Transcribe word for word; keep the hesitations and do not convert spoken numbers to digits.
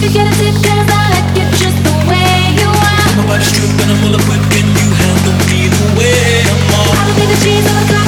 could get a tip 'cause I like you just the way you are. My body's stripped and I'm well equipped. Can you handle me the way I'm on? I don't need the cheese on the car.